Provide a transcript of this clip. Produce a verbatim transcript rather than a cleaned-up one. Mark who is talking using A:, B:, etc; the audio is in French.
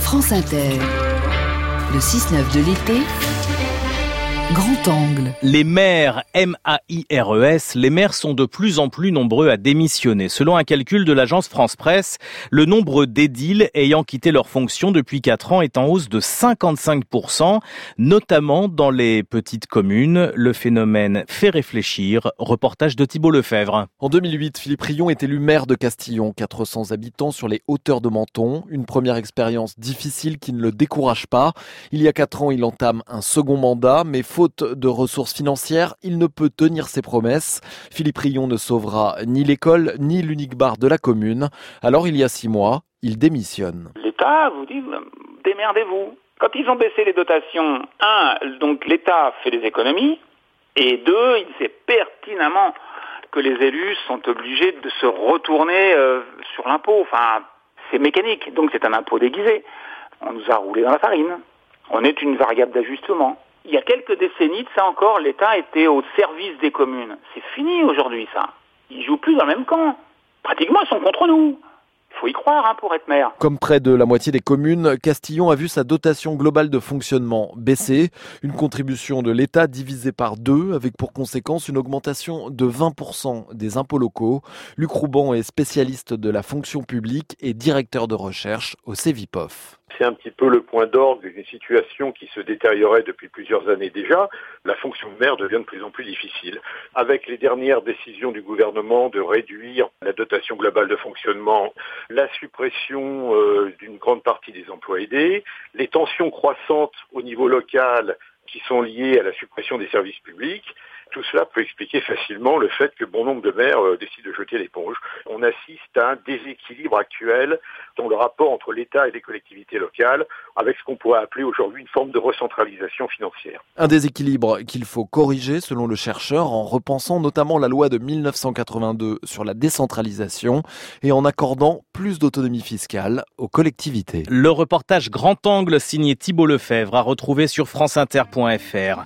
A: France Inter, le six neuf de l'été, Grand Angle.
B: Les maires, M A I R E S, les maires sont de plus en plus nombreux à démissionner. Selon un calcul de l'agence France Presse, le nombre d'édiles ayant quitté leurs fonctions depuis quatre ans est en hausse de cinquante-cinq pour cent, notamment dans les petites communes. Le phénomène fait réfléchir. Reportage de Thibault Lefebvre.
C: En deux mille huit, Philippe Rion est élu maire de Castillon, quatre cents habitants sur les hauteurs de Menton. Une première expérience difficile qui ne le décourage pas. Il y a quatre ans, il entame un second mandat, mais faute de ressources financières, il ne peut tenir ses promesses. Philippe Rion ne sauvera ni l'école, ni l'unique bar de la commune. Alors, il y a six mois, il démissionne.
D: L'État vous dit, démerdez-vous. Quand ils ont baissé les dotations, un, donc l'État fait des économies, et deux, il sait pertinemment que les élus sont obligés de se retourner euh, sur l'impôt. Enfin, c'est mécanique, donc c'est un impôt déguisé. On nous a roulé dans la farine. On est une variable d'ajustement. Il y a quelques décennies de ça encore, l'État était au service des communes. C'est fini aujourd'hui, ça. Ils jouent plus dans le même camp. Pratiquement, ils sont contre nous. Il faut y croire hein, pour être maire.
C: Comme près de la moitié des communes, Castillon a vu sa dotation globale de fonctionnement baisser. Une contribution de l'État divisée par deux, avec pour conséquence une augmentation de vingt pour cent des impôts locaux. Luc Rouban est spécialiste de la fonction publique et directeur de recherche au Cevipof.
E: C'est un petit peu le point d'orgue d'une situation qui se détériorait depuis plusieurs années déjà. La fonction de maire devient de plus en plus difficile. Avec les dernières décisions du gouvernement de réduire la dotation globale de fonctionnement, la suppression euh, d'une grande partie des emplois aidés, les tensions croissantes au niveau local qui sont liées à la suppression des services publics, tout cela peut expliquer facilement le fait que bon nombre de maires euh, décident de jeter l'éponge. On assiste à un déséquilibre actuel dans le rapport entre l'État et les collectivités locales, avec ce qu'on pourrait appeler aujourd'hui une forme de recentralisation financière.
C: Un déséquilibre qu'il faut corriger, selon le chercheur, en repensant notamment la loi de mille neuf cent quatre-vingt-deux sur la décentralisation et en accordant plus d'autonomie fiscale aux collectivités.
B: Le reportage Grand Angle signé Thibault Lefebvre à retrouver sur franceinter point f r.